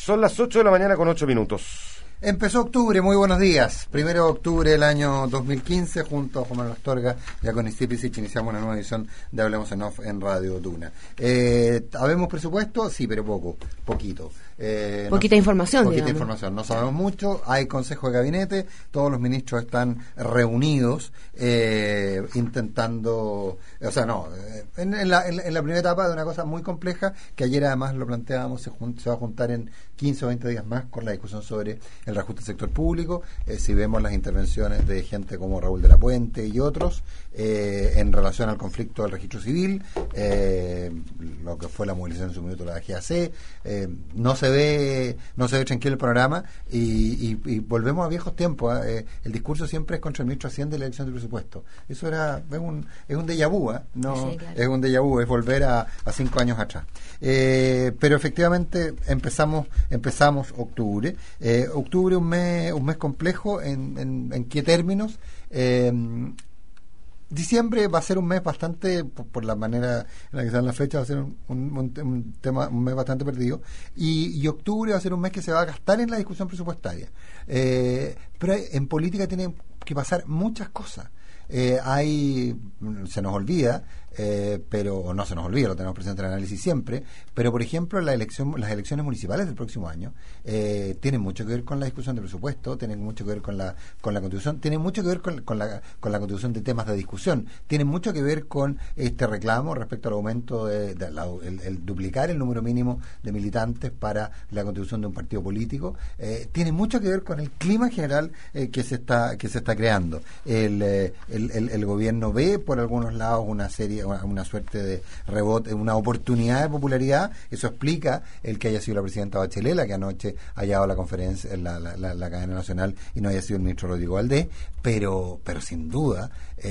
Son las 8 de la mañana con 8 minutos. Empezó octubre, muy buenos días. 1 de octubre del año 2015, junto a Juan Manuel Astorga y a Connie Stipicic, iniciamos una nueva edición de Hablemos en Off en Radio Duna. ¿Habemos presupuesto? Sí, pero poquito. Poquita información, Poquita digamos. información, no sabemos mucho. Hay consejo de gabinete, todos los ministros están reunidos intentando, en la primera etapa de una cosa muy compleja que ayer además lo planteábamos, se va a juntar en 15 o 20 días más con la discusión sobre el reajuste del sector público. Si vemos las intervenciones de gente como Raúl de la Puente y otros en relación al conflicto del registro civil, lo que fue la movilización en su minuto de la GAC, no se ve tranquilo el panorama y volvemos a viejos tiempos. El discurso siempre es contra el ministro de Hacienda y la elección del presupuesto. Eso es un déjà vu, no, sí, claro. Es un déjà vu, es volver a 5 años atrás. Pero efectivamente empezamos octubre. Octubre un mes complejo. ¿En qué términos? Diciembre va a ser un mes bastante, por la manera en la que se dan las fechas, va a ser un mes bastante perdido, y octubre va a ser un mes que se va a gastar en la discusión presupuestaria. Pero en política tienen que pasar muchas cosas. Se nos olvida, pero no se nos olvida, lo tenemos presente en el análisis siempre, pero por ejemplo las elecciones municipales del próximo año tienen mucho que ver con la discusión de presupuesto, tienen mucho que ver con la Constitución, tienen mucho que ver con la Constitución de temas de discusión, tienen mucho que ver con este reclamo respecto al aumento el duplicar el número mínimo de militantes para la constitución de un partido político, tiene mucho que ver con el clima general que se está creando. El gobierno ve por algunos lados una suerte de rebote, una oportunidad de popularidad. Eso explica el que haya sido la presidenta Bachelet, la que anoche haya dado la conferencia en la cadena nacional y no haya sido el ministro Rodrigo Valdés, pero sin duda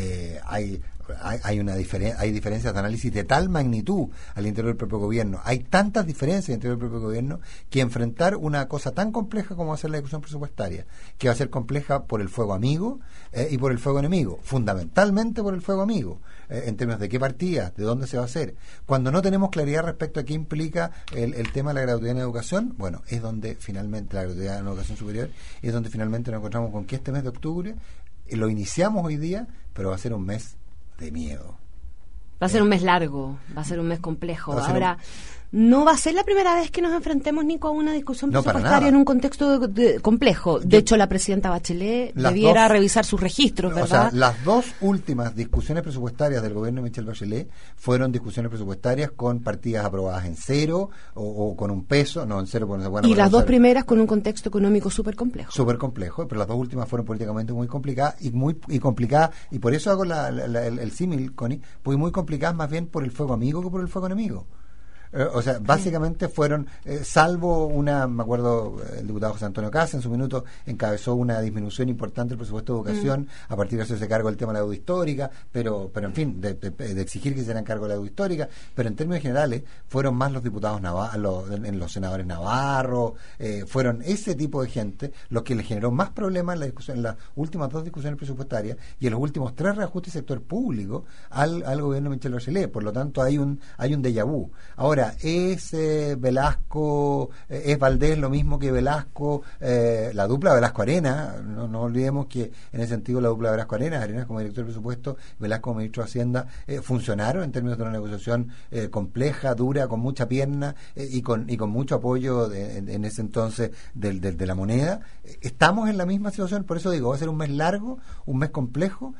hay diferencias de análisis de tal magnitud al interior del propio gobierno, hay tantas diferencias al interior del propio gobierno, que enfrentar una cosa tan compleja como hacer la discusión presupuestaria, que va a ser compleja por el fuego amigo y por el fuego enemigo, fundamentalmente por el fuego amigo, en términos de qué partida, de dónde se va a hacer. Cuando no tenemos claridad respecto a qué implica el tema de la gratuidad en educación, bueno, es donde finalmente la gratuidad en educación superior, es donde finalmente nos encontramos con que este mes de octubre lo iniciamos hoy día, pero va a ser un mes de miedo. Va a ser un mes largo, va a ser un mes complejo. Ahora, no va a ser la primera vez que nos enfrentemos, Nico, a una discusión presupuestaria en un contexto complejo. De hecho, la presidenta Bachelet debiera revisar sus registros, ¿verdad? O sea, las dos últimas discusiones presupuestarias del gobierno de Michelle Bachelet fueron discusiones presupuestarias con partidas aprobadas en cero o con un peso, no en cero. Y las dos primeras con un contexto económico súper complejo. Súper complejo, pero las dos últimas fueron políticamente muy complicadas y complicadas, y por eso hago el símil, Connie, pues muy complicadas más bien por el fuego amigo que por el fuego enemigo. Básicamente fueron, salvo me acuerdo, el diputado José Antonio Casa en su minuto encabezó una disminución importante del presupuesto de educación a partir de hacerse cargo del tema de la deuda histórica, pero en fin, de exigir que se hicieran cargo de la deuda histórica, pero en términos generales fueron más los diputados los senadores Navarro, fueron ese tipo de gente los que le generó más problemas en la discusión, en las últimas dos discusiones presupuestarias y en los últimos 3 reajustes del sector público al gobierno de Michelle Bachelet. Por lo tanto hay un déjà vu. Ahora, ¿es Velasco, es Valdés lo mismo que Velasco, la dupla Velasco-Arena? No olvidemos que en ese sentido la dupla Velasco-Arena, Arenas como director de presupuesto, Velasco como ministro de Hacienda, funcionaron en términos de una negociación compleja, dura, con mucha pierna y con mucho apoyo en ese entonces de la moneda. Estamos en la misma situación, por eso digo, va a ser un mes largo, un mes complejo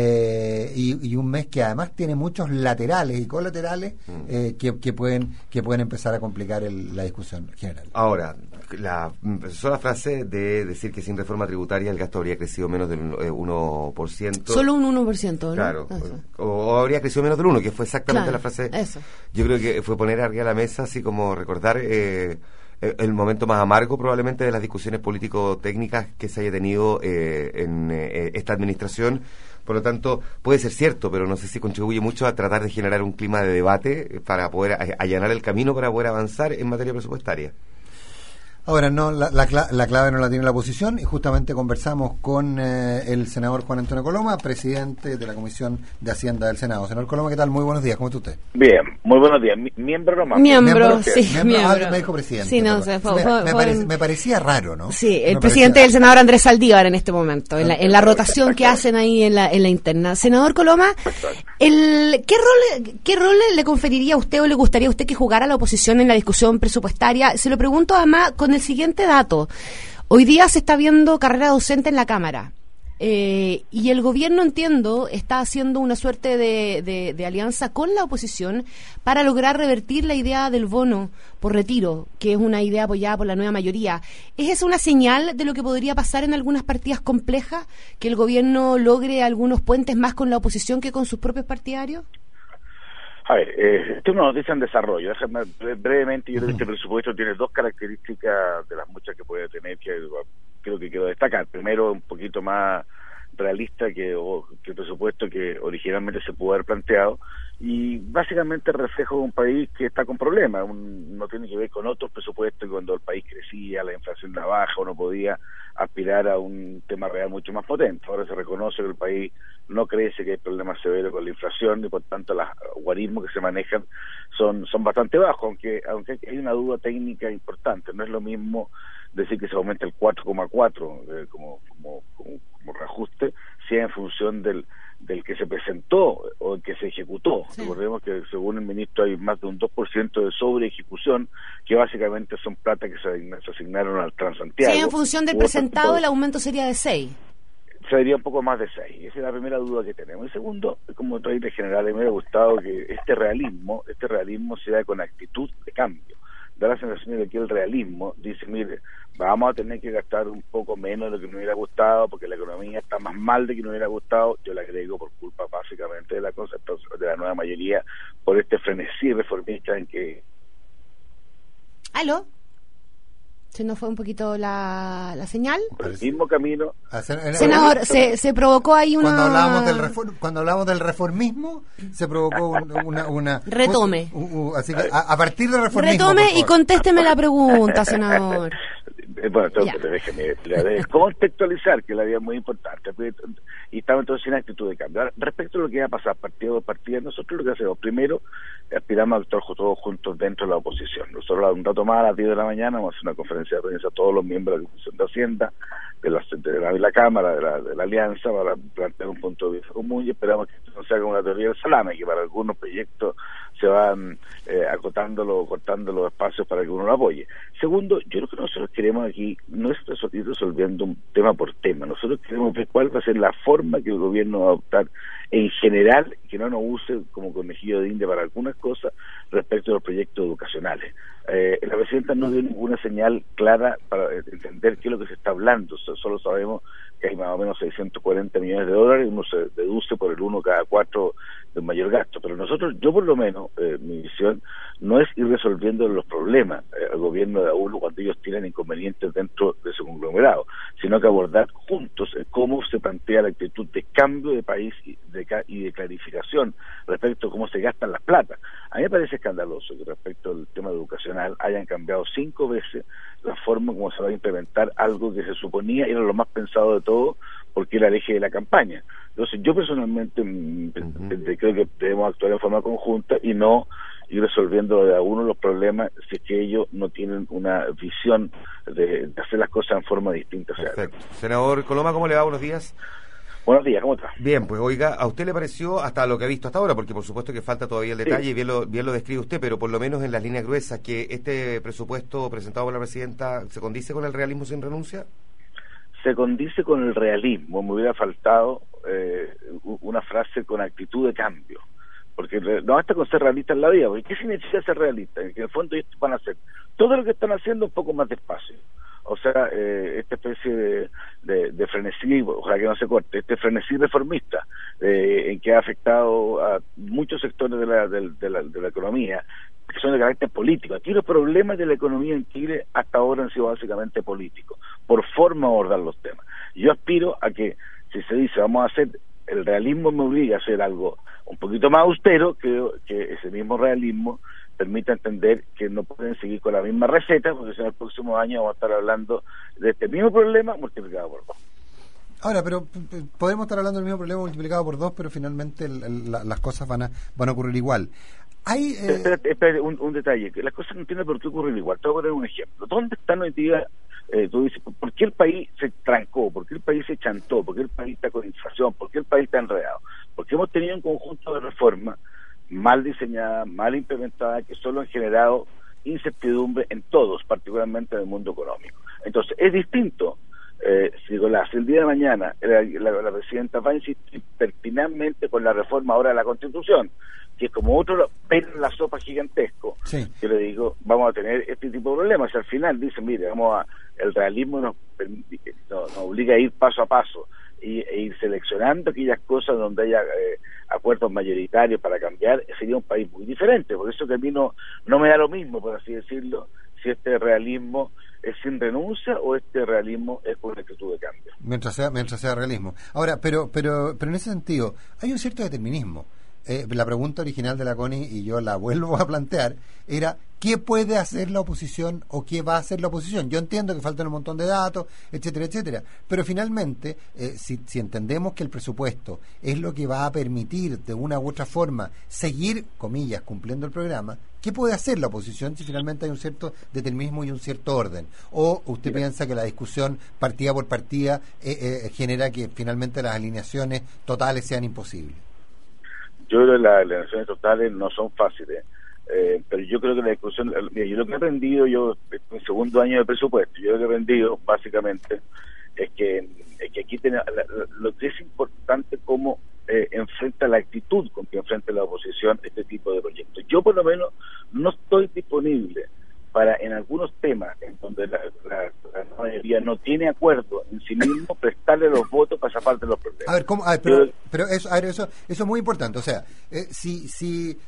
y un mes que además tiene muchos laterales y colaterales que pueden empezar a complicar la discusión general. Ahora, la sola frase de decir que sin reforma tributaria el gasto habría crecido menos del 1%. Solo un 1%, ¿no? Claro, o habría crecido menos del 1%, que fue exactamente la frase. Eso. Yo creo que fue poner arriba de la mesa, así como recordar el momento más amargo probablemente de las discusiones político-técnicas que se haya tenido en esta administración. Por lo tanto, puede ser cierto, pero no sé si contribuye mucho a tratar de generar un clima de debate para poder allanar el camino para poder avanzar en materia presupuestaria. Ahora, no, la clave no la tiene la oposición, y justamente conversamos con el senador Juan Antonio Coloma, presidente de la Comisión de Hacienda del Senado. Senador Coloma, ¿qué tal? Muy buenos días, ¿cómo está usted? Bien, muy buenos días. ¿Miembro nomás? Miembro, sí. Miembro. Me dijo presidente. Sí, no, me parecía raro, ¿no? Sí, el presidente del senador Andrés Saldívar en este momento, en la rotación que hacen ahí en la interna. Senador Coloma, ¿qué rol le conferiría a usted o le gustaría a usted que jugara la oposición en la discusión presupuestaria? Se lo pregunto además con el siguiente dato. Hoy día se está viendo carrera docente en la Cámara y el gobierno, entiendo, está haciendo una suerte de alianza con la oposición para lograr revertir la idea del bono por retiro, que es una idea apoyada por la nueva mayoría. ¿Es esa una señal de lo que podría pasar en algunas partidas complejas, que el gobierno logre algunos puentes más con la oposición que con sus propios partidarios? A ver, esto es una noticia en desarrollo. Déjame brevemente, yo creo que este presupuesto tiene dos características de las muchas que puede tener, que creo que quiero destacar. Primero, un poquito más realista que el presupuesto que originalmente se pudo haber planteado, y básicamente refleja un país que está con problemas. No tiene que ver con otros presupuestos, cuando el país crecía, la inflación era baja, uno podía aspirar a un tema real mucho más potente. Ahora se reconoce que el país no crece, que hay problemas severos con la inflación, y por tanto los guarismos que se manejan son bastante bajos, aunque hay una duda técnica importante. No es lo mismo decir que se aumenta el 4,4 como reajuste, si en función del que se presentó o el que se ejecutó. Sí. Recordemos que según el ministro hay más de un 2% de sobre ejecución, que básicamente son plata que se asignaron al Transantiago. Sí, en función del presentado el aumento sería de 6. Sería un poco más de 6. Esa es la primera duda que tenemos. Y segundo, como tú dices, general, me hubiera gustado que este realismo se da con actitud de cambio. Da la sensación de que el realismo dice, mire, vamos a tener que gastar un poco menos de lo que nos hubiera gustado, porque la economía está más mal de que nos hubiera gustado. Yo le agrego por culpa básicamente de de la nueva mayoría, por este frenesí reformista en que... ¿Aló? ¿Se nos fue un poquito la señal? Por el mismo camino. Senador, se provocó ahí una... Cuando hablamos del reformismo, se provocó una retome. Así que a partir del reformismo... Retome y contésteme la pregunta, senador. Bueno, déjeme contextualizar, que la vida es muy importante, y estamos entonces en actitud de cambio. Ahora, respecto a lo que va a pasar partido por partido, nosotros lo que hacemos, primero, aspiramos a actuar todos juntos dentro de la oposición. Nosotros un rato más a las 10 de la mañana vamos a hacer una conferencia de prensa a todos los miembros de la Comisión de Hacienda, de la Cámara, de la Alianza, para plantear un punto de vista común, y esperamos que esto no se haga una teoría del salame, que para algunos proyectos se van cortando los espacios para que uno lo apoye. Segundo, yo lo que nosotros queremos aquí no es ir resolviendo un tema por tema. Nosotros queremos ver cuál va a ser la forma que el gobierno va a adoptar en general, que no nos use como conejillo de India para algunas cosas respecto a los proyectos educacionales. La presidenta no dio ninguna señal clara para entender qué es lo que se está hablando. Solo sabemos que hay más o menos 640 millones de dólares, uno se deduce por el 1 cada 4 del mayor gasto. Pero yo por lo menos, mi visión no es ir resolviendo los problemas al gobierno de uno cuando ellos tienen inconvenientes dentro de su conglomerado, sino que abordar juntos cómo se plantea la actitud de cambio de país y de clarificación respecto a cómo se gastan las plata. A mí me parece escandaloso que respecto al tema educacional hayan cambiado 5 veces la forma como se va a implementar algo que se suponía era lo más pensado de todo, porque era el eje de la campaña. Entonces yo personalmente creo que debemos actuar en forma conjunta y no ir resolviendo de a uno los problemas si es que ellos no tienen una visión de hacer las cosas en forma distinta. Perfecto. Senador Coloma, ¿cómo le va? Buenos días. Buenos días, ¿cómo está? Bien, pues oiga, ¿a usted le pareció, hasta lo que ha visto hasta ahora, porque por supuesto que falta todavía el detalle, sí, y bien lo describe usted, pero por lo menos en las líneas gruesas, que este presupuesto presentado por la presidenta se condice con el realismo sin renuncia? Se condice con el realismo. Me hubiera faltado una frase con actitud de cambio, porque no basta con ser realista en la vida. Porque ¿qué significa ser realista? En el fondo ellos van a hacer todo lo que están haciendo un poco más despacio. O sea, esta especie de frenesí, ojalá que no se corte, este frenesí reformista en que ha afectado a muchos sectores de la economía, que son de carácter político. Aquí los problemas de la economía en Chile hasta ahora han sido básicamente políticos, por forma de abordar los temas. Yo aspiro a que, si se dice vamos a hacer, el realismo me obliga a hacer algo un poquito más austero, creo que ese mismo realismo permita entender que no pueden seguir con la misma receta, porque si en el próximo año vamos a estar hablando de este mismo problema multiplicado por 2. Ahora, pero podemos estar hablando del mismo problema multiplicado por 2, pero finalmente las cosas van a ocurrir igual. Espérate, un detalle, que las cosas no tienen por qué ocurrir igual. Te voy a poner un ejemplo. ¿Dónde están hoy día? Tú dices, ¿por qué el país se trancó? ¿Por qué el país se chantó? ¿Por qué el país está con inflación? ¿Por qué el país está enredado? Porque hemos tenido un conjunto de reformas mal diseñadas, mal implementadas, que solo han generado incertidumbre en todos, particularmente en el mundo económico. Entonces, es distinto. Si el día de mañana la presidenta va a insistir pertinentemente con la reforma ahora de la Constitución, que es como otro pelo en la sopa gigantesco, sí. Yo le digo, vamos a tener este tipo de problemas. Al final dicen, mire, el realismo nos obliga a ir paso a paso e ir seleccionando aquellas cosas donde haya acuerdos mayoritarios para cambiar. Sería un país muy diferente. Por eso que a mí no me da lo mismo, por así decirlo, si este realismo es sin renuncia o este realismo es con actitud de cambio. Mientras sea realismo. Ahora, pero en ese sentido, hay un cierto determinismo. La pregunta original de la Connie, y yo la vuelvo a plantear, era ¿qué puede hacer la oposición o qué va a hacer la oposición? Yo entiendo que faltan un montón de datos, etcétera, etcétera, pero finalmente, si entendemos que el presupuesto es lo que va a permitir de una u otra forma seguir, comillas, cumpliendo el programa, ¿qué puede hacer la oposición si finalmente hay un cierto determinismo y un cierto orden? ¿O usted piensa que la discusión partida por partida genera que finalmente las alineaciones totales sean imposibles? Yo creo que las alineaciones totales no son fáciles, pero yo creo que la discusión, yo lo que he aprendido, en mi segundo año de presupuesto, yo lo que he aprendido básicamente es que aquí lo que es importante cómo enfrenta la actitud con que enfrenta la oposición este tipo de proyectos. Yo por lo menos no estoy disponible para, en algunos temas en donde la mayoría no tiene acuerdo en sí mismo, prestarle los votos para zafar de los problemas. A ver, ¿cómo? Pero eso es muy importante. O sea, si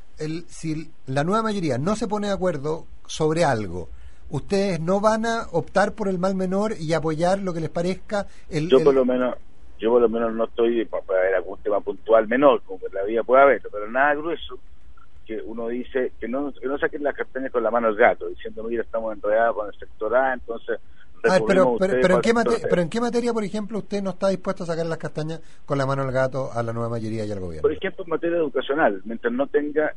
la nueva mayoría no se pone de acuerdo sobre algo, ¿ustedes no van a optar por el mal menor y apoyar lo que les parezca? Yo por lo menos no estoy para ver algún tema puntual menor, como que la vida puede haber, pero nada grueso, que uno dice que no saquen las castañas con la mano al gato, diciendo, mira, estamos enredados con el sector A, entonces... pero ¿en qué materia, por ejemplo, usted no está dispuesto a sacar las castañas con la mano al gato a la nueva mayoría y al gobierno? Por ejemplo, en materia educacional, mientras no tengan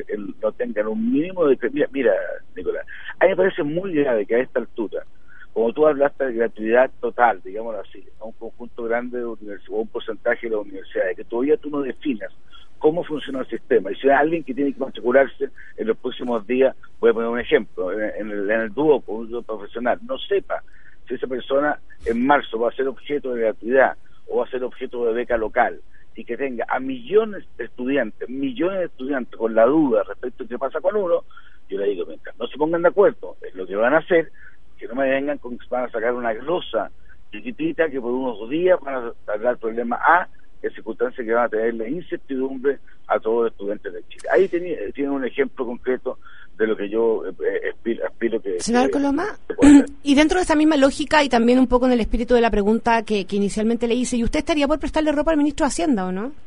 un mínimo de... Mira, Nicolás, a mí me parece muy grave que a esta altura, como tú hablaste de gratuidad total, digámoslo así, a un conjunto grande de universidades, o un porcentaje de las universidades, que todavía tú no definas cómo funciona el sistema. Y si hay alguien que tiene que matricularse en los próximos días, voy a poner un ejemplo, en el dúo con un profesional, no sepa si esa persona en marzo va a ser objeto de gratuidad o va a ser objeto de beca local, y que tenga a millones de estudiantes con la duda respecto a qué pasa con uno, yo le digo, mientras no se pongan de acuerdo en lo que van a hacer, que no me vengan con que van a sacar una glosa chiquitita que por unos días van a arreglar el problema A, en circunstancias que van a tener la incertidumbre a todos los estudiantes de Chile. Ahí tiene un ejemplo concreto de lo que yo aspiro que... Senador Coloma, y dentro de esa misma lógica y también un poco en el espíritu de la pregunta que inicialmente le hice, ¿y usted estaría por prestarle ropa al ministro de Hacienda o no?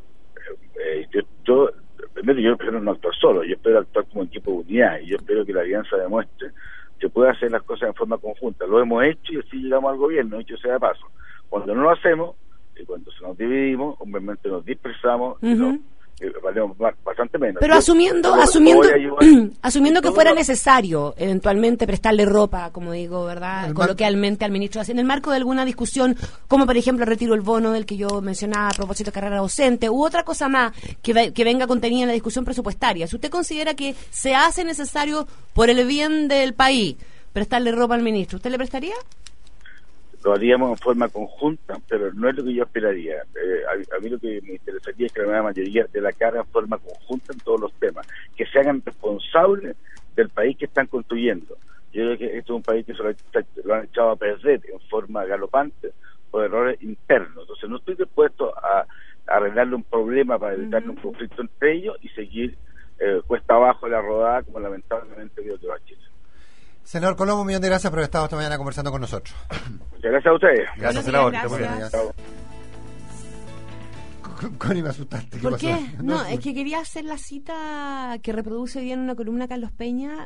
Primero, yo espero no actuar solo, yo espero actuar como equipo de unidad, y yo espero que la alianza demuestre que puede hacer las cosas en forma conjunta. Lo hemos hecho y así llegamos al gobierno, dicho sea de paso. Cuando no lo hacemos, y cuando nos dividimos, obviamente nos dispersamos, valemos bastante menos. Pero asumiendo que fuera necesario eventualmente prestarle ropa, como digo, ¿verdad?, coloquialmente al ministro de Hacienda, en el marco de alguna discusión, como por ejemplo el retiro del bono del que yo mencionaba a propósito de carrera docente, u otra cosa más que venga contenida en la discusión presupuestaria. Si usted considera que se hace necesario por el bien del país prestarle ropa al ministro, ¿usted le prestaría? Lo haríamos en forma conjunta, pero no es lo que yo esperaría. A mí lo que me interesaría es que la nueva mayoría de la cara en forma conjunta en todos los temas, que se hagan responsables del país que están construyendo. Yo creo que este es un país que lo han echado a perder en forma galopante por errores internos. Entonces no estoy dispuesto a arreglarle un problema para evitarle un conflicto entre ellos y seguir cuesta abajo la rodada, como lamentablemente vio que va a Chile. Senador Coloma, un millón de gracias por haber estado esta mañana conversando con nosotros. Muchas gracias a ustedes. Gracias, senador. Gracias. Connie, me asustaste. ¿Por qué? No, es que quería hacer la cita que reproduce bien una columna Carlos Peña,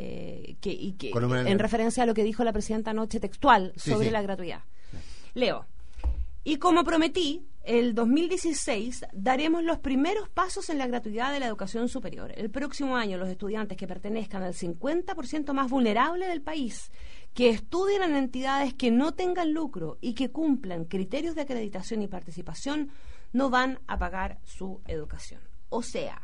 en referencia a lo que dijo la presidenta anoche textual sobre la gratuidad. Sí. Leo. Y como prometí, el 2016 daremos los primeros pasos en la gratuidad de la educación superior. El próximo año los estudiantes que pertenezcan al 50% más vulnerable del país, que estudien en entidades que no tengan lucro y que cumplan criterios de acreditación y participación, no van a pagar su educación. O sea,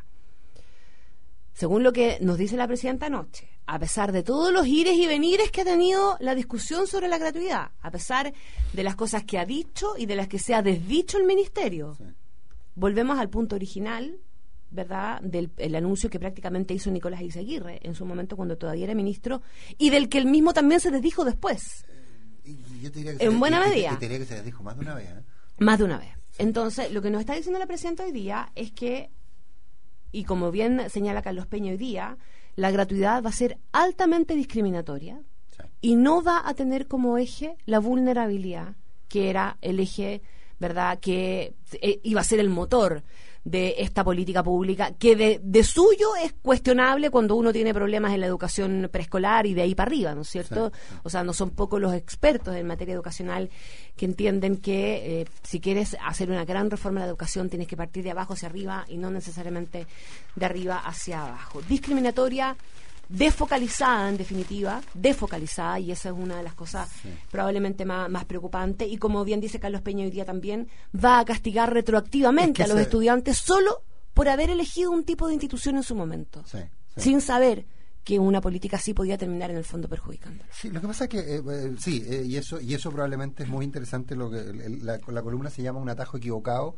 según lo que nos dice la presidenta anoche, a pesar de todos los ires y venires que ha tenido la discusión sobre la gratuidad, a pesar de las cosas que ha dicho y de las que se ha desdicho el ministerio, volvemos al punto original, ¿verdad?, del anuncio que prácticamente hizo Nicolás Izaguirre en su momento cuando todavía era ministro, y del que él mismo también se desdijo después. Yo te diría que en buena medida. Te diría que se desdijo más de una vez. Más de una vez. Entonces, lo que nos está diciendo la presidenta hoy día es que, y como bien señala Carlos Peña hoy día, la gratuidad va a ser altamente discriminatoria y no va a tener como eje la vulnerabilidad, que era el eje, ¿verdad?, que iba a ser el motor de esta política pública, que de suyo es cuestionable cuando uno tiene problemas en la educación preescolar y de ahí para arriba, ¿no es cierto? Sí. O sea, no son pocos los expertos en materia educacional que entienden que si quieres hacer una gran reforma de la educación tienes que partir de abajo hacia arriba y no necesariamente de arriba hacia abajo. Discriminatoria, desfocalizada, en definitiva, desfocalizada, y esa es una de las cosas probablemente más preocupantes, y como bien dice Carlos Peña hoy día también, va a castigar retroactivamente a los estudiantes solo por haber elegido un tipo de institución en su momento, sin saber que una política así podía terminar en el fondo perjudicándolo. Sí, lo que pasa es que y eso probablemente es muy interesante. Lo que la columna se llama Un atajo equivocado,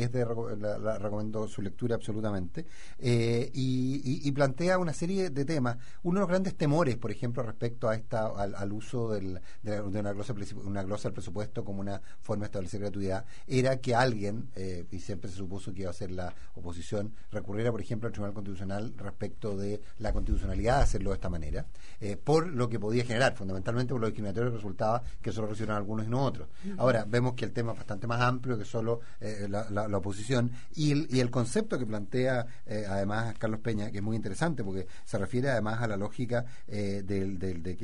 la recomiendo su lectura absolutamente, y plantea una serie de temas. Uno de los grandes temores, por ejemplo, respecto a al uso de una glosa al presupuesto como una forma de establecer gratuidad, era que alguien, y siempre se supuso que iba a ser la oposición, recurriera, por ejemplo, al Tribunal Constitucional respecto de la constitucionalidad de hacerlo de esta manera, por lo que podía generar, fundamentalmente por lo discriminatorio que resultaba que solo recibieron algunos y no otros. Ahora, vemos que el tema es bastante más amplio que solo la oposición, y el concepto que plantea además Carlos Peña, que es muy interesante porque se refiere además a la lógica de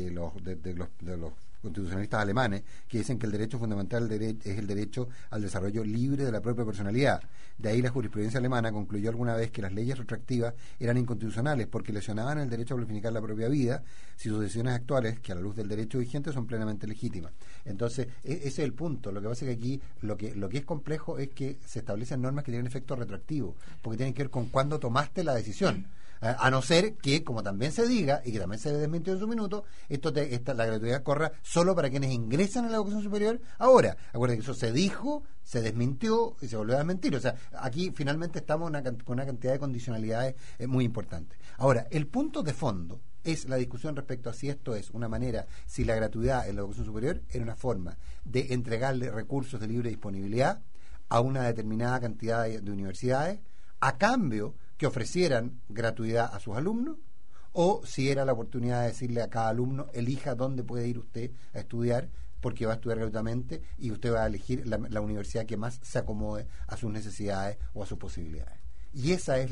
los constitucionalistas alemanes, que dicen que el derecho fundamental es el derecho al desarrollo libre de la propia personalidad. De ahí la jurisprudencia alemana concluyó alguna vez que las leyes retroactivas eran inconstitucionales porque lesionaban el derecho a planificar la propia vida si sus decisiones actuales, que a la luz del derecho vigente son plenamente legítimas. Entonces, ese es el punto. Lo que pasa es que aquí lo que es complejo es que se establecen normas que tienen efecto retroactivo, porque tienen que ver con cuándo tomaste la decisión. A no ser que, como también se diga, y que también se desmintió en su minuto, la gratuidad corra solo para quienes ingresan a la educación superior. Ahora, acuérdense que eso se dijo, se desmintió y se volvió a desmentir. O sea, aquí finalmente estamos con una cantidad de condicionalidades muy importantes. Ahora, el punto de fondo es la discusión respecto a si esto es una manera, si la gratuidad en la educación superior era una forma de entregarle recursos de libre disponibilidad a una determinada cantidad de universidades, a cambio que ofrecieran gratuidad a sus alumnos, o si era la oportunidad de decirle a cada alumno, elija dónde puede ir usted a estudiar, porque va a estudiar gratuitamente y usted va a elegir la universidad que más se acomode a sus necesidades o a sus posibilidades. Y ese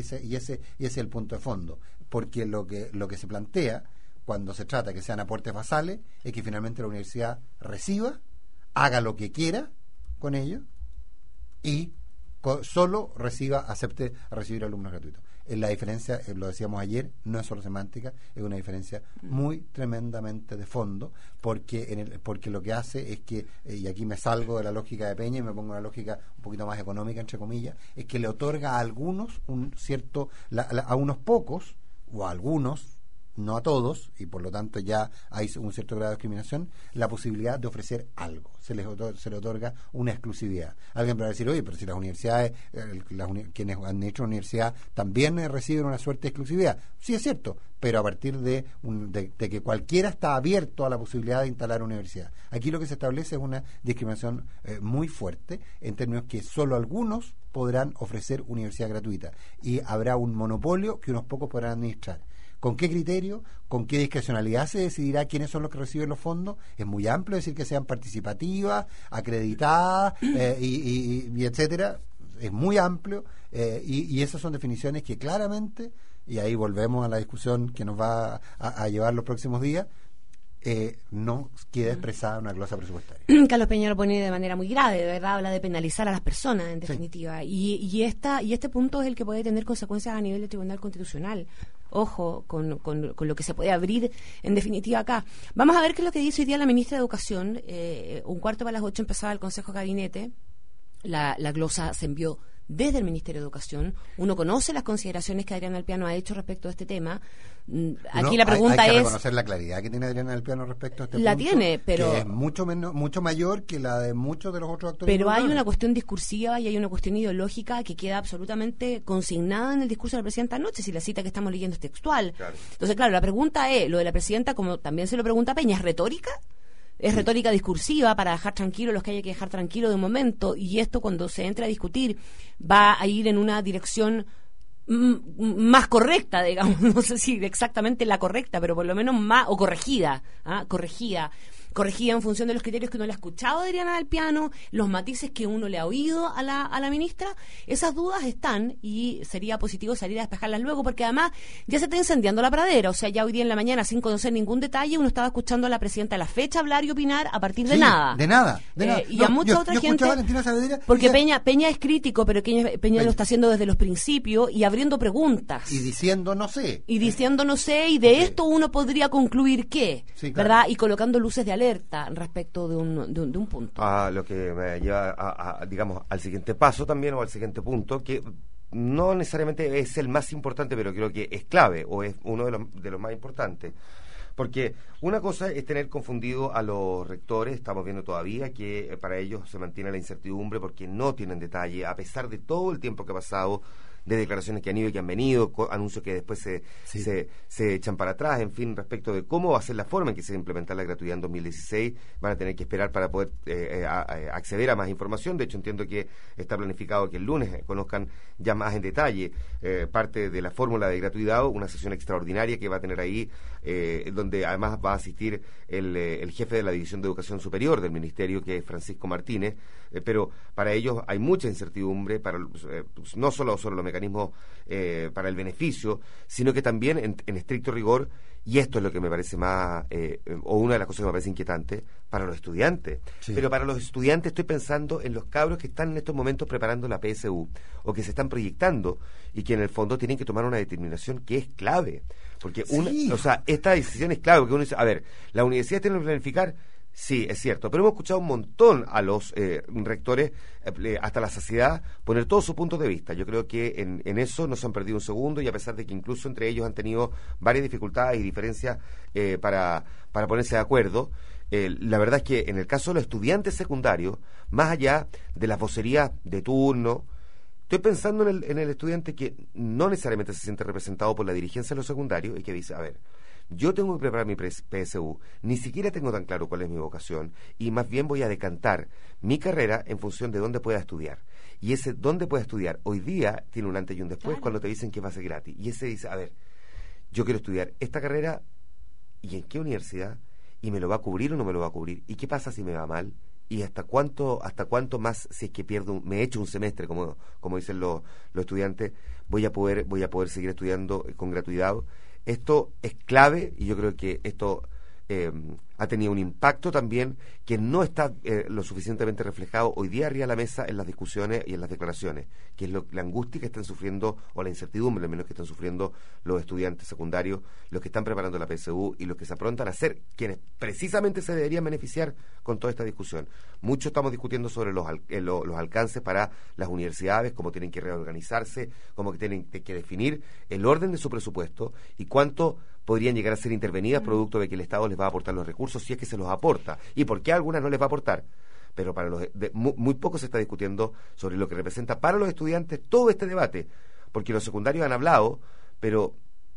es el punto de fondo, porque lo que se plantea cuando se trata que sean aportes basales es que finalmente la universidad reciba, haga lo que quiera con ello y solo acepte recibir alumnos gratuitos. La diferencia, lo decíamos ayer, no es solo semántica, es una diferencia muy tremendamente de fondo, porque lo que hace es que, y aquí me salgo de la lógica de Peña y me pongo una lógica un poquito más económica, entre comillas, es que le otorga a algunos a unos pocos, o a algunos, no a todos, y por lo tanto ya hay un cierto grado de discriminación, la posibilidad de ofrecer algo. Se le otorga una exclusividad. Alguien va a decir, oye, pero si las universidades, quienes han hecho universidad también reciben una suerte de exclusividad. Sí, es cierto, pero a partir de que cualquiera está abierto a la posibilidad de instalar una universidad. Aquí lo que se establece es una discriminación muy fuerte, en términos que solo algunos podrán ofrecer universidad gratuita, y habrá un monopolio que unos pocos podrán administrar. ¿Con qué criterio? ¿Con qué discrecionalidad se decidirá quiénes son los que reciben los fondos? Es muy amplio decir que sean participativas, acreditadas y etcétera. es muy amplio, y esas son definiciones que claramente, y ahí volvemos a la discusión que nos va a llevar los próximos días, no queda expresada una glosa presupuestaria. Carlos Peña lo pone de manera muy grave, de verdad, habla de penalizar a las personas, en definitiva. Sí. Y este punto es el que puede tener consecuencias a nivel del Tribunal Constitucional. Ojo con lo que se puede abrir, en definitiva, acá. Vamos a ver qué es lo que dice hoy día la ministra de Educación. 7:45 empezaba el Consejo de Gabinete. La glosa se envió desde el Ministerio de Educación. Uno conoce las consideraciones que Adriana Alpiano ha hecho respecto a este tema. Aquí la pregunta hay que es... reconocer la claridad que tiene Adriana Alpiano respecto a este la punto. Tiene, pero... Que es mucho mayor que la de muchos de los otros actores. Pero hay una cuestión discursiva y hay una cuestión ideológica que queda absolutamente consignada en el discurso de la presidenta anoche, si la cita que estamos leyendo es textual. Claro. Entonces, claro, la pregunta es, lo de la presidenta, como también se lo pregunta Peña, ¿es retórica? Es retórica discursiva para dejar tranquilos los que haya que dejar tranquilos de momento, y esto, cuando se entre a discutir, va a ir en una dirección más correcta, digamos, no sé si exactamente la correcta, pero por lo menos más, o corregida en función de los criterios que uno le ha escuchado a Adriana Alpiano, los matices que uno le ha oído a la ministra. Esas dudas están, y sería positivo salir a despejarlas luego, porque además ya se está incendiando la pradera. O sea, ya hoy día en la mañana, sin conocer ningún detalle, uno estaba escuchando a la presidenta de la fecha hablar y opinar a partir de nada. De nada. Y a mucha otra gente, porque Peña es crítico, pero Peña lo está haciendo desde los principios y abriendo preguntas. Y diciendo no sé. Y de esto uno podría concluir que, ¿verdad? Y colocando luces de alerta respecto de un punto. Lo que me lleva digamos, al siguiente paso también, o al siguiente punto, que no necesariamente es el más importante, pero creo que es clave, o es uno de los más importantes. Porque una cosa es tener confundido a los rectores. Estamos viendo todavía que para ellos se mantiene la incertidumbre porque no tienen detalle, a pesar de todo el tiempo que ha pasado, de declaraciones que han ido y que han venido, anuncios que después se echan para atrás, en fin, respecto de cómo va a ser la forma en que se va a implementar la gratuidad en 2016. Van a tener que esperar para poder acceder a más información. De hecho, entiendo que está planificado que el lunes conozcan ya más en detalle parte de la fórmula de gratuidad, una sesión extraordinaria que va a tener ahí, donde además va a asistir el jefe de la División de Educación Superior del Ministerio, que es Francisco Martínez, pero para ellos hay mucha incertidumbre, no solo sobre los mecanismos para el beneficio, sino que también en estricto rigor, y esto es lo que me parece más, o una de las cosas que me parece inquietante, para los estudiantes. Sí. Pero para los estudiantes estoy pensando en los cabros que están en estos momentos preparando la PSU, o que se están proyectando, y que en el fondo tienen que tomar una determinación que es clave. Porque esta decisión es clave, porque uno dice, a ver, la universidad tiene que planificar. Sí, es cierto, pero hemos escuchado un montón a los rectores, hasta la saciedad, poner todos sus puntos de vista. Yo creo que en eso no se han perdido un segundo, y a pesar de que incluso entre ellos han tenido varias dificultades y diferencias para ponerse de acuerdo, la verdad es que en el caso de los estudiantes secundarios, más allá de las vocerías de turno, estoy pensando en el estudiante que no necesariamente se siente representado por la dirigencia de los secundarios y que dice, a ver, yo tengo que preparar mi PSU, ni siquiera tengo tan claro cuál es mi vocación, y más bien voy a decantar mi carrera en función de dónde pueda estudiar. Y ese dónde pueda estudiar hoy día tiene un antes y un después. Claro. Cuando te dicen que va a ser gratis. Y ese dice, a ver, yo quiero estudiar esta carrera, ¿y en qué universidad? ¿Y me lo va a cubrir o no me lo va a cubrir? ¿Y qué pasa si me va mal? ¿Y hasta cuánto más, si es que me echo un semestre, como dicen los estudiantes, voy a poder seguir estudiando con gratuidad? Esto es clave, y yo creo que esto ha tenido un impacto también que no está lo suficientemente reflejado hoy día arriba de la mesa en las discusiones y en las declaraciones, que es la angustia que están sufriendo, o la incertidumbre al menos que están sufriendo los estudiantes secundarios, los que están preparando la PSU y los que se aprontan a ser quienes precisamente se deberían beneficiar con toda esta discusión. Mucho estamos discutiendo sobre los alcances para las universidades, cómo tienen que reorganizarse, cómo que tienen que definir el orden de su presupuesto y cuánto podrían llegar a ser intervenidas producto de que el Estado les va a aportar los recursos, si es que se los aporta, y por qué a algunas no les va a aportar. Pero para muy poco se está discutiendo sobre lo que representa para los estudiantes todo este debate, porque los secundarios han hablado, pero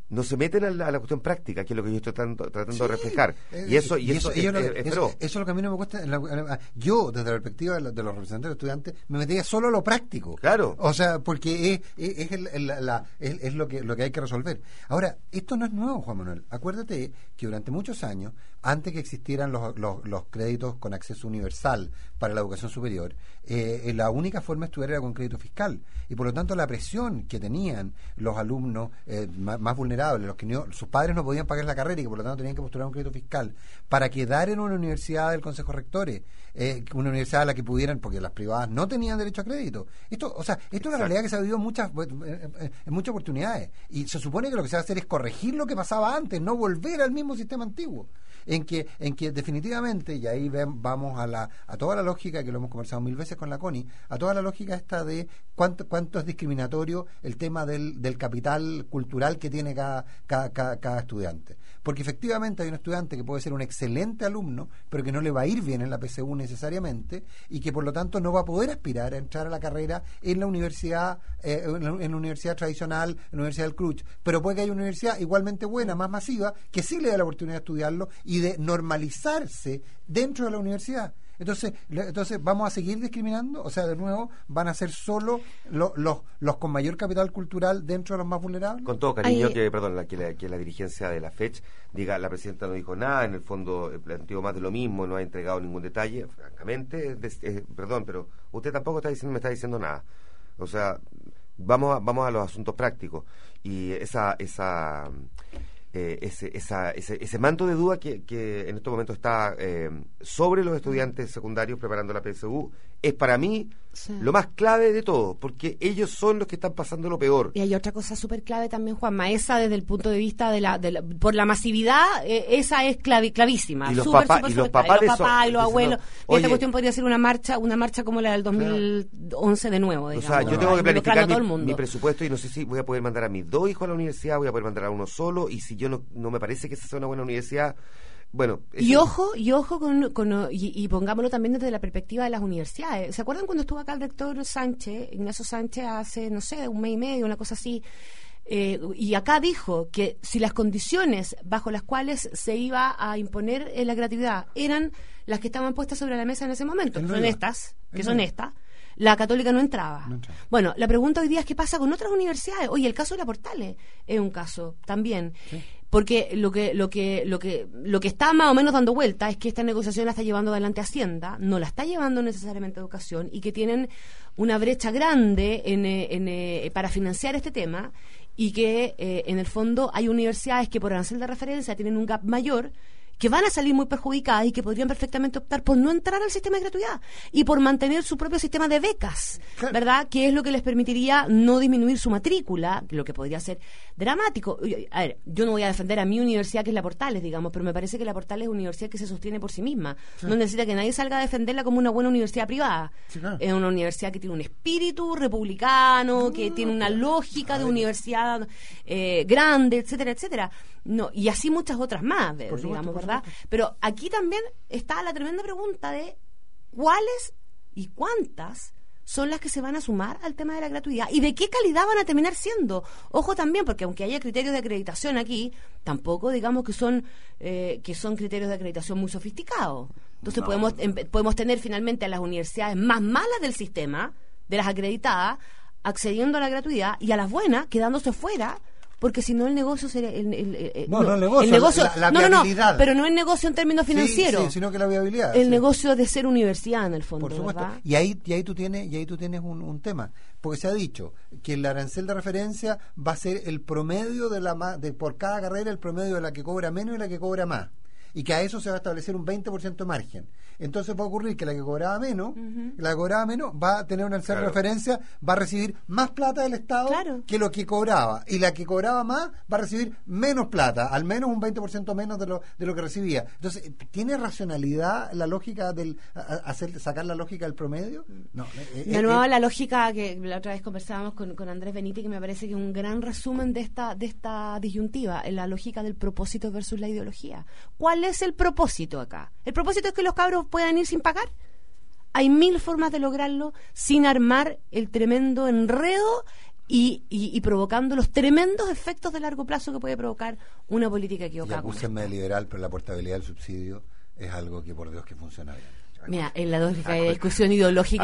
no se meten a la cuestión práctica, que es lo que yo estoy tratando de reflejar. Y eso es lo que a mí no me cuesta. Yo, desde la perspectiva de los representantes de estudiantes, me metería solo a lo práctico. Claro. O sea, porque es lo que hay que resolver. Ahora, esto no es nuevo, Juan Manuel. Acuérdate que durante muchos años, antes que existieran los créditos con acceso universal para la educación superior, la única forma de estudiar era con crédito fiscal. Y por lo tanto, la presión que tenían los alumnos más vulnerables, los que sus padres no podían pagar la carrera y que por lo tanto tenían que postular un crédito fiscal para quedar en una universidad del Consejo Rectores, una universidad a la que pudieran, porque las privadas no tenían derecho a crédito. Esto es una realidad que se ha vivido en muchas oportunidades, y se supone que lo que se va a hacer es corregir lo que pasaba antes, no volver al mismo sistema antiguo, en que definitivamente, y ahí vamos a toda la lógica que lo hemos conversado 1000 veces con la Connie, a toda la lógica esta de cuánto es discriminatorio el tema del capital cultural que tiene cada estudiante. Porque efectivamente hay un estudiante que puede ser un excelente alumno, pero que no le va a ir bien en la PSU necesariamente, y que por lo tanto no va a poder aspirar a entrar a la carrera en la universidad en la universidad tradicional, en la Universidad del Cruz, pero puede que haya una universidad igualmente buena, más masiva, que sí le da la oportunidad de estudiarlo y de normalizarse dentro de la universidad. Entonces vamos a seguir discriminando, o sea, de nuevo van a ser solo los con mayor capital cultural dentro de los más vulnerables. Con todo cariño, que la dirigencia de la FECH diga, la presidenta no dijo nada, en el fondo planteó más de lo mismo, no ha entregado ningún detalle, francamente, perdón, pero usted tampoco me está diciendo nada. O sea, vamos a los asuntos prácticos, y ese manto de duda que en estos momentos está sobre los estudiantes secundarios preparando la PSU es para mí lo más clave de todo, porque ellos son los que están pasando lo peor. Y hay otra cosa súper clave también, Juanma, esa desde el punto de vista por la masividad, esa es clavísima. Y los papás y los abuelos. Esta cuestión podría ser una marcha como la del 2011 de nuevo, digamos. O sea, yo tengo que planificar mi presupuesto, y no sé si voy a poder mandar a mis 2 hijos a la universidad, voy a poder mandar a uno solo, y si yo no me parece que esa sea una buena universidad. Bueno, y ojo y pongámoslo también desde la perspectiva de las universidades. ¿Se acuerdan cuando estuvo acá el rector Ignacio Sánchez, hace, no sé, 1 mes y medio, una cosa así? Y acá dijo que si las condiciones bajo las cuales se iba a imponer la gratuidad eran las que estaban puestas sobre la mesa en ese momento, son estas, la Católica no entraba. Bueno, la pregunta hoy día es qué pasa con otras universidades. Oye, el caso de la Portales es un caso también. Sí. Porque lo que está más o menos dando vuelta es que esta negociación la está llevando adelante Hacienda, no la está llevando necesariamente Educación, y que tienen una brecha grande para financiar este tema, y que en el fondo hay universidades que por arancel de referencia tienen un gap mayor, que van a salir muy perjudicadas y que podrían perfectamente optar por no entrar al sistema de gratuidad y por mantener su propio sistema de becas, claro, ¿verdad? Que es lo que les permitiría no disminuir su matrícula, lo que podría ser dramático. A ver, yo no voy a defender a mi universidad, que es la Portales, digamos, pero me parece que la Portales es una universidad que se sostiene por sí misma. Sí. No necesita que nadie salga a defenderla como una buena universidad privada. Sí, claro. Es una universidad que tiene un espíritu republicano, que tiene una lógica de universidad grande, etcétera, etcétera. No, y así muchas otras más, digamos, ¿verdad? Pero aquí también está la tremenda pregunta de cuáles y cuántas son las que se van a sumar al tema de la gratuidad y de qué calidad van a terminar siendo. Ojo también, porque aunque haya criterios de acreditación aquí, tampoco digamos que son criterios de acreditación muy sofisticados. Entonces podemos tener finalmente a las universidades más malas del sistema, de las acreditadas, accediendo a la gratuidad, y a las buenas quedándose fuera, porque si no el negocio sería el negocio, la viabilidad. Pero no el negocio en términos financieros, sí, sino que la viabilidad, el negocio de ser universidad en el fondo, por supuesto, ¿verdad? Y ahí tú tienes un tema, porque se ha dicho que el arancel de referencia va a ser el promedio de por cada carrera, el promedio de la que cobra menos y la que cobra más, y que a eso se va a establecer un 20% de margen. Entonces va a ocurrir que la que cobraba menos, va a tener una arancel de referencia, va a recibir más plata del Estado que lo que cobraba, y la que cobraba más va a recibir menos plata, al menos un 20% menos de lo que recibía. Entonces, ¿tiene racionalidad la lógica del sacar la lógica del promedio? No. De nuevo, la lógica que la otra vez conversábamos con Andrés Benítez, que me parece que es un gran resumen de esta disyuntiva, la lógica del propósito versus la ideología. ¿Cuál es el propósito acá? El propósito es que los cabros puedan ir sin pagar. Hay 1000 formas de lograrlo sin armar el tremendo enredo y provocando los tremendos efectos de largo plazo que puede provocar una política equivocada. Y acúsenme de liberal, pero la portabilidad del subsidio es algo que, por Dios, que funciona bien. Mira, en la lógica de discusión ideológica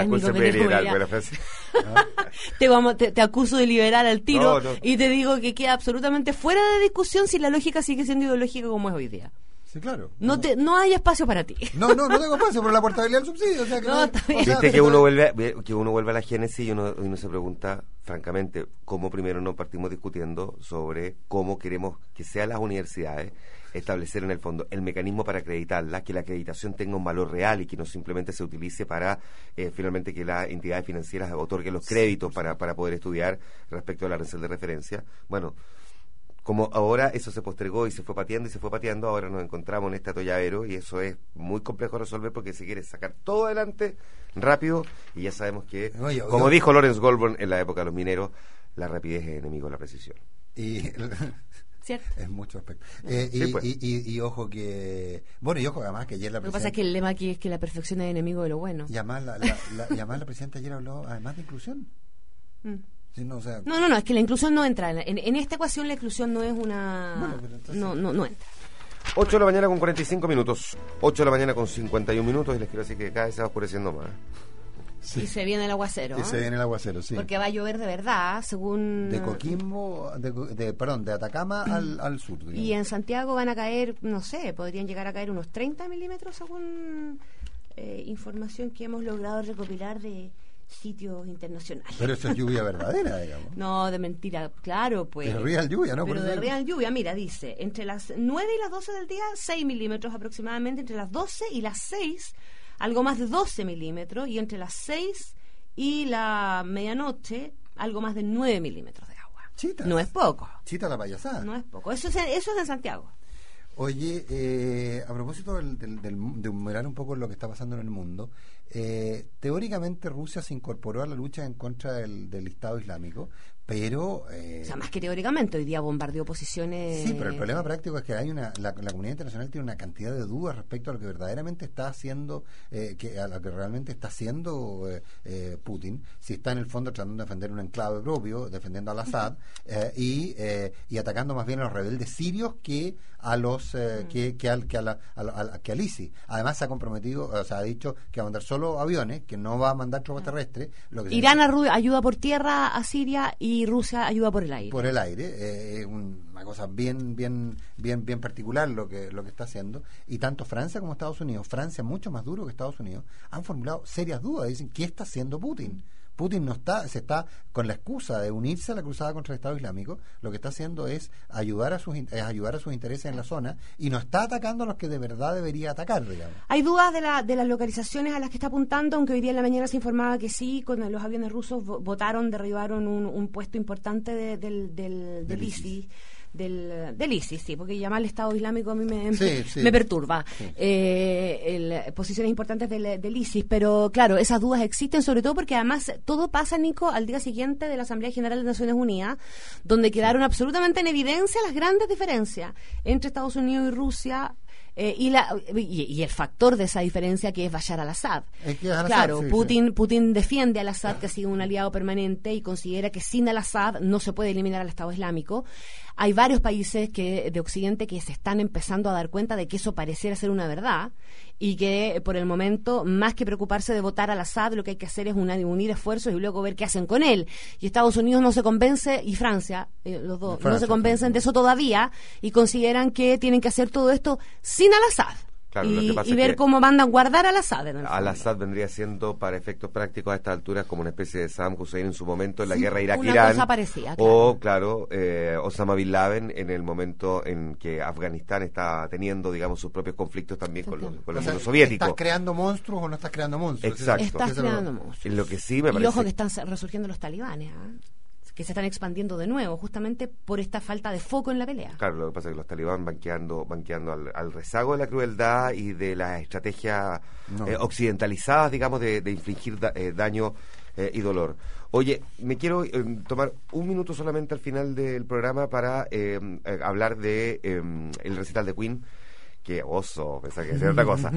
te acuso de liberal al tiro y te digo que queda absolutamente fuera de discusión si la lógica sigue siendo ideológica como es hoy día. Sí, claro. No hay espacio para ti. No tengo espacio por la portabilidad del subsidio. O sea, que viste que uno vuelve a la génesis y uno se pregunta, francamente, cómo primero no partimos discutiendo sobre cómo queremos que sean las universidades establecer en el fondo el mecanismo para acreditarlas, que la acreditación tenga un valor real y que no simplemente se utilice para finalmente que las entidades financieras otorguen los créditos para poder estudiar respecto a la arancel de referencia. Bueno, como ahora eso se postergó y se fue pateando, ahora nos encontramos en este atolladero y eso es muy complejo de resolver porque se quiere sacar todo adelante rápido y ya sabemos que, como dijo Lawrence Goldburn en la época de los mineros, la rapidez es enemigo de la precisión. ¿Cierto? Es mucho aspecto. Pues. Y ojo que... Bueno, y ojo además que ayer la presidenta... Lo que pasa es que el lema aquí es que la perfección es enemigo de lo bueno. Y además la presidenta ayer habló además de inclusión. Sí, no, es que la inclusión no entra. En esta ecuación la inclusión no es una... Bueno, pero entonces... No entra. 8 de la mañana con 45 minutos. 8 de la mañana con 51 minutos y les quiero decir que cada vez se va oscureciendo más. Sí. Y se viene el aguacero. Sí. Porque va a llover de verdad, según... De Coquimbo, de Atacama al sur. Digamos. Y en Santiago van a caer, no sé, podrían llegar a caer unos 30 milímetros según información que hemos logrado recopilar de sitios internacionales. Pero eso es lluvia verdadera, digamos. No, de mentira, claro, pues. De real lluvia, ¿no? Pero de real lluvia, mira, dice, entre las 9 y las 12 del día, 6 milímetros aproximadamente, entre las 12 y las 6... algo más de 12 milímetros, y entre las 6 y la medianoche, algo más de 9 milímetros de agua. Chita. No es poco. Chita la payasada. No es poco. Eso es en Santiago. Oye, a propósito de mirar un poco lo que está pasando en el mundo, teóricamente Rusia se incorporó a la lucha en contra del Estado Islámico, pero... o sea, más que teóricamente, hoy día bombardeó posiciones... Sí, pero el problema práctico es que hay la comunidad internacional tiene una cantidad de dudas respecto a lo que verdaderamente está haciendo, a lo que realmente está haciendo Putin, si está en el fondo tratando de defender un enclave propio, defendiendo al Assad, y atacando más bien a los rebeldes sirios que a los que al ISIS. Además se ha comprometido, o sea, ha dicho que va a mandar solo aviones, que no va a mandar tropas terrestres. Irán ayuda por tierra a Siria y Rusia ayuda por el aire. Por el aire, es una cosa bien particular lo que está haciendo. Y tanto Francia como Estados Unidos, Francia mucho más duro que Estados Unidos, han formulado serias dudas. Dicen, ¿qué está haciendo Putin? Putin se está con la excusa de unirse a la cruzada contra el Estado Islámico, lo que está haciendo es ayudar a sus intereses en la zona y no está atacando a los que de verdad debería atacar, digamos. Hay dudas de las localizaciones a las que está apuntando, aunque hoy día en la mañana se informaba que sí, con los aviones rusos derribaron un puesto importante del ISIS. Del ISIS, sí, porque llamarle Estado Islámico a mí me perturba. Sí. Posiciones importantes del ISIS, pero claro, esas dudas existen, sobre todo porque además todo pasa, Nico, al día siguiente de la Asamblea General de Naciones Unidas, donde quedaron absolutamente en evidencia las grandes diferencias entre Estados Unidos y Rusia. Y el factor de esa diferencia que es Bashar al-Assad. Claro, sí, Putin defiende al Assad, que ha sido un aliado permanente, y considera que sin al-Assad no se puede eliminar al Estado Islámico. Hay varios países de Occidente que se están empezando a dar cuenta de que eso pareciera ser una verdad y que por el momento, más que preocuparse de votar al Assad, lo que hay que hacer es unir esfuerzos y luego ver qué hacen con él. Y Estados Unidos no se convence, y Francia, los dos, no se convencen de eso todavía, y consideran que tienen que hacer todo esto sin al-Assad. Claro, y ver cómo mandan guardar al Assad. Al-Assad vendría siendo, para efectos prácticos a estas alturas, como una especie de Saddam Hussein en su momento en la guerra Irak-Irán. Cosa parecía, claro. O, Osama Bin Laden en el momento en que Afganistán está teniendo, digamos, sus propios conflictos también con los soviéticos. ¿Estás creando monstruos o no estás creando monstruos? Exacto. Estás creando monstruos. Lo que sí me parece... Y ojo que están resurgiendo los talibanes, que se están expandiendo de nuevo, justamente por esta falta de foco en la pelea. Claro, lo que pasa es que los talibán van quedando al rezago de la crueldad y de las estrategias occidentalizadas, digamos, de infligir daño y dolor. Oye, me quiero tomar un minuto solamente al final del programa para hablar de el recital de Queen, que oso, pensaba que era otra cosa,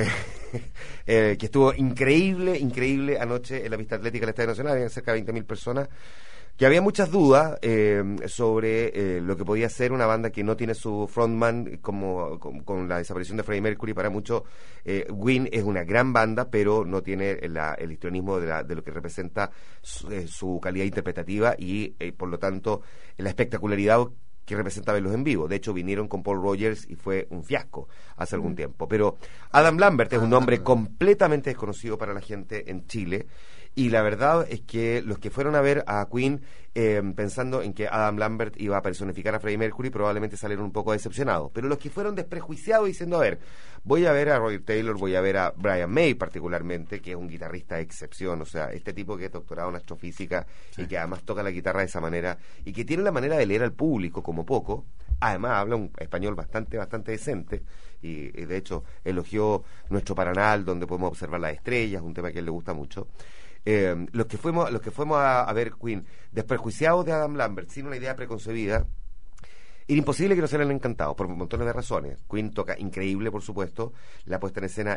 que estuvo increíble anoche en la pista atlética del Estadio Nacional, había cerca de 20.000 personas. que había muchas dudas sobre lo que podía ser una banda que no tiene su frontman, con la desaparición de Freddie Mercury. Para muchos, Queen es una gran banda, pero no tiene el histrionismo de lo que representa su calidad interpretativa y, por lo tanto, la espectacularidad que representa verlos en vivo. De hecho, vinieron con Paul Rogers y fue un fiasco hace algún tiempo. Pero Adam Lambert es un nombre completamente desconocido para la gente en Chile. Y la verdad es que los que fueron a ver a Queen pensando en que Adam Lambert iba a personificar a Freddie Mercury probablemente salieron un poco decepcionados. Pero los que fueron desprejuiciados diciendo, a ver, voy a ver a Roger Taylor, voy a ver a Brian May particularmente, que es un guitarrista de excepción, o sea, este tipo que es doctorado en astrofísica y que además toca la guitarra de esa manera y que tiene la manera de leer al público como poco. Además habla un español bastante decente y de hecho elogió nuestro Paranal, donde podemos observar las estrellas, un tema que a él le gusta mucho. Los que fuimos a ver Queen desprejuiciados de Adam Lambert sin una idea preconcebida, era imposible que no se le hayan encantado por montones de razones. Queen toca increíble, por supuesto. La puesta en escena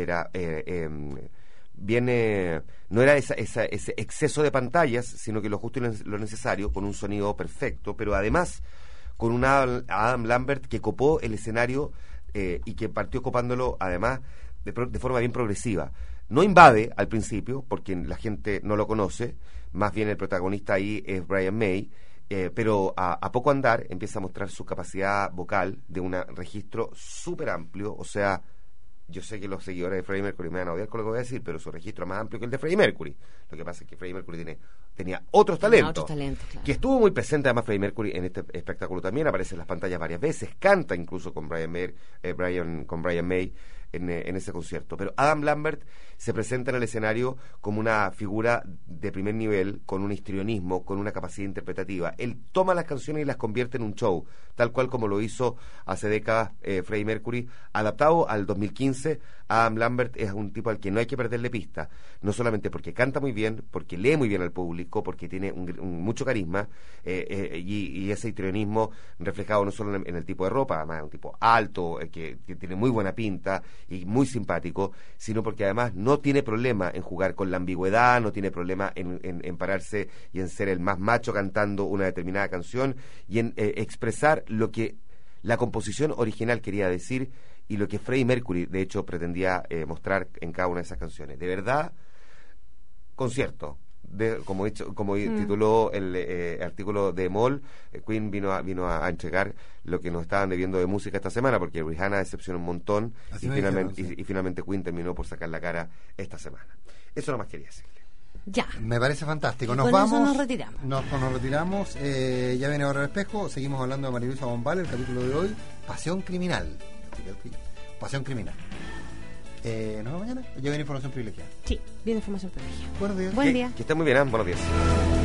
no era ese exceso de pantallas, sino que lo justo y lo necesario, con un sonido perfecto, pero además con un Adam Lambert que copó el escenario y que partió copándolo además de forma bien progresiva. No invade al principio, porque la gente no lo conoce, más bien el protagonista ahí es Brian May, pero a poco andar empieza a mostrar su capacidad vocal de un registro súper amplio. O sea, yo sé que los seguidores de Freddie Mercury me van a odiar con lo que voy a decir, pero su registro es más amplio que el de Freddie Mercury. Lo que pasa es que Freddie Mercury tenía otros talentos, claro, que estuvo muy presente. Además, Freddie Mercury en este espectáculo también aparece en las pantallas varias veces, canta incluso con Brian May en ese concierto. Pero Adam Lambert se presenta en el escenario como una figura de primer nivel, con un histrionismo, con una capacidad interpretativa. Él toma las canciones y las convierte en un show, tal cual como lo hizo hace décadas Freddie Mercury. Adaptado al 2015, Adam Lambert es un tipo al que no hay que perderle pista, no solamente porque canta muy bien, porque lee muy bien al público, porque tiene mucho carisma, y ese histrionismo reflejado no solo en el tipo de ropa, además es un tipo alto, que tiene muy buena pinta y muy simpático, sino porque además no tiene problema en jugar con la ambigüedad, no tiene problema en pararse y en ser el más macho cantando una determinada canción y en expresar lo que la composición original quería decir y lo que Freddie Mercury de hecho pretendía mostrar en cada una de esas canciones. De verdad, concierto. Como tituló el artículo de Moll, Queen vino a entregar lo que nos estaban debiendo de música esta semana, porque Rihanna decepcionó un montón y finalmente Queen terminó por sacar la cara esta semana. Eso nomás quería decirle. Ya. Me parece fantástico. Nos retiramos. Nos retiramos. Ya viene ahora el espejo. Seguimos hablando de María Luisa Bombal, el capítulo de hoy, Pasión Criminal. Pasión Criminal. ¿Nos vemos mañana? ¿Ya viene información privilegiada? Sí, viene información privilegiada. Buenos días. Buen día. Que esté muy bien, buenos días.